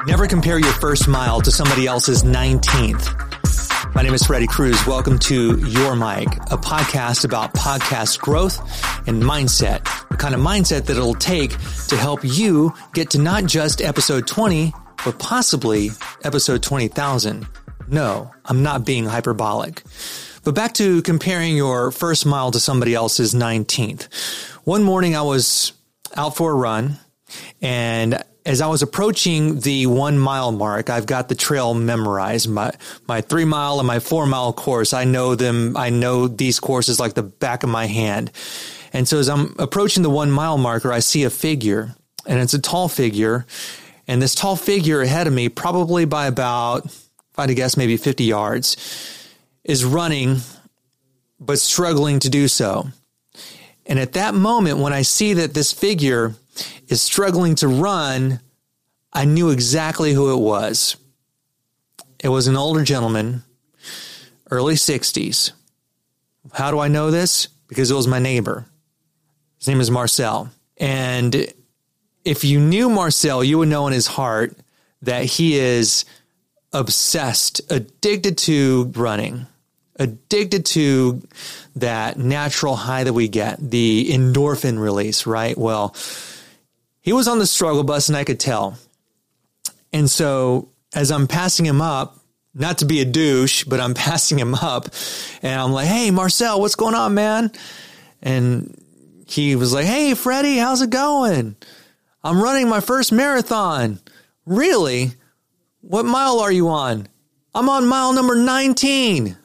Never compare your first mile to somebody else's 19th. My name is Freddie Cruz. Welcome to Your Mic, a podcast about podcast growth and mindset, the kind of mindset that it'll take to help you get to not just episode 20, but possibly episode 20,000. No, I'm not being hyperbolic. But back to comparing your first mile to somebody else's 19th. One morning I was out for a run, and as I was approaching the 1 mile mark, I've got the trail memorized, my 3 mile and my 4 mile course. I know them. I know these courses like the back of my hand. And so as I'm approaching the 1 mile marker, I see a figure, and it's a tall figure. And this tall figure ahead of me, probably by about, if I had to guess, maybe 50 yards, is running, but struggling to do so. And at that moment, when I see that this figure is struggling to run, I knew exactly who it was. It was an older gentleman, early 60s. How do I know this? Because it was my neighbor. His name is Marcel. And if you knew Marcel, you would know in his heart that he is obsessed, addicted to running, addicted to that natural high that we get, the endorphin release, right? Well, he was on the struggle bus, and I could tell. And so as I'm passing him up, not to be a douche, but I'm passing him up, and I'm like, "Hey, Marcel, what's going on, man?" And he was like, "Hey, Freddie, how's it going? I'm running my first marathon." "Really? What mile are you on?" "I'm on mile number 19.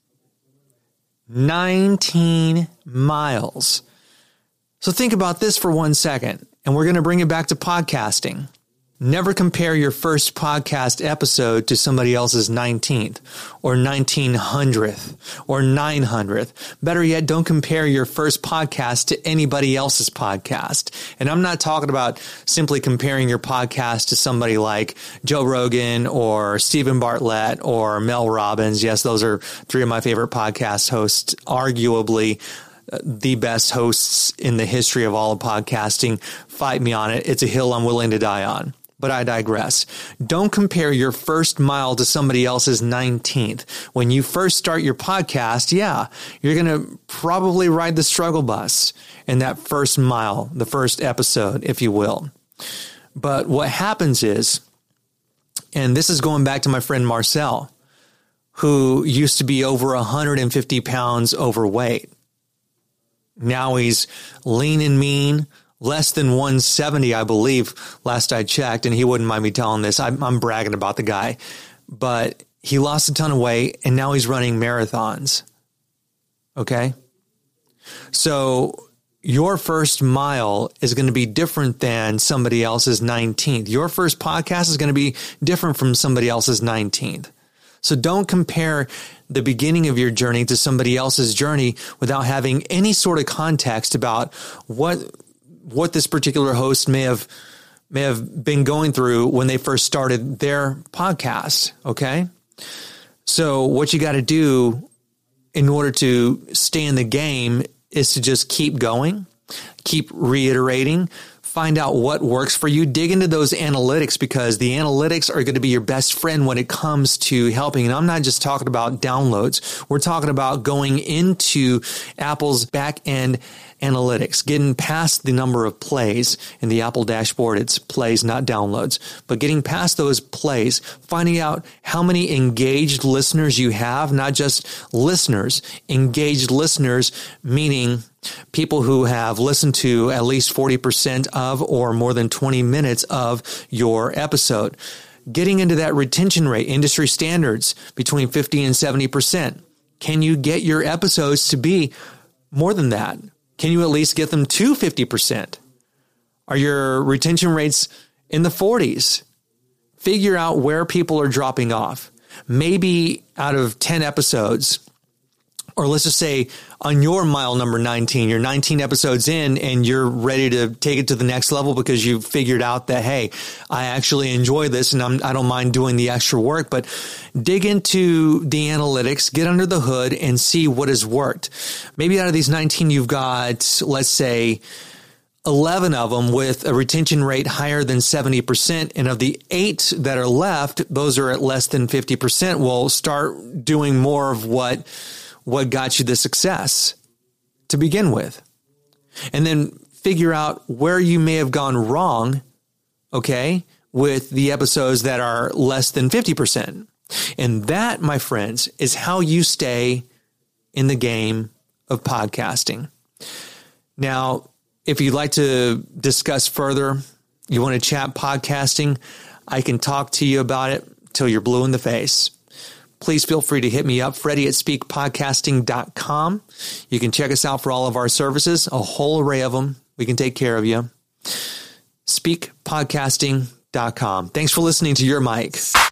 19 miles. So think about this for 1 second, and we're going to bring it back to podcasting. Never compare your first podcast episode to somebody else's 19th or 1900th or 900th. Better yet, don't compare your first podcast to anybody else's podcast. And I'm not talking about simply comparing your podcast to somebody like Joe Rogan or Stephen Bartlett or Mel Robbins. Yes, those are 3 of my favorite podcast hosts, arguably the best hosts in the history of all of podcasting. Fight me on it. It's a hill I'm willing to die on. But I digress. Don't compare your first mile to somebody else's 19th. When you first start your podcast, you're going to probably ride the struggle bus in that first mile, the first episode, if you will. But what happens is, and this is going back to my friend Marcel, who used to be over 150 pounds overweight. Now he's lean and mean, less than 170, I believe, last I checked, and he wouldn't mind me telling this. I'm bragging about the guy. But he lost a ton of weight, and now he's running marathons. Okay? So your first mile is going to be different than somebody else's 19th. Your first podcast is going to be different from somebody else's 19th. So don't compare the beginning of your journey to somebody else's journey without having any sort of context about what this particular host may have been going through when they first started their podcast. Okay. So what you got to do in order to stay in the game is to just keep going, keep reiterating, find out what works for you, dig into those analytics, because the analytics are going to be your best friend when it comes to helping. And I'm not just talking about downloads. We're talking about going into Apple's back end analytics, getting past the number of plays in the Apple dashboard. It's plays, not downloads, but getting past those plays, finding out how many engaged listeners you have, not just listeners, engaged listeners, meaning people who have listened to at least 40% of or more than 20 minutes of your episode. Getting into that retention rate, industry standards between 50 and 70%. Can you get your episodes to be more than that? Can you at least get them to 50%? Are your retention rates in the 40s? Figure out where people are dropping off. Maybe out of 10 episodes, or let's just say on your mile number 19, you're 19 episodes in and you're ready to take it to the next level because you've figured out that, hey, I actually enjoy this and I don't mind doing the extra work. But dig into the analytics, get under the hood and see what has worked. Maybe out of these 19, you've got, let's say, 11 of them with a retention rate higher than 70%. And of the 8 that are left, those are at less than 50%. Well, start doing more of what got you the success to begin with. And then figure out where you may have gone wrong, okay, with the episodes that are less than 50%. And that, my friends, is how you stay in the game of podcasting. Now, if you'd like to discuss further, you want to chat podcasting, I can talk to you about it till you're blue in the face. Please feel free to hit me up, Freddie@speakpodcasting.com. You can check us out for all of our services, a whole array of them. We can take care of you. Speakpodcasting.com. Thanks for listening to Your Mic.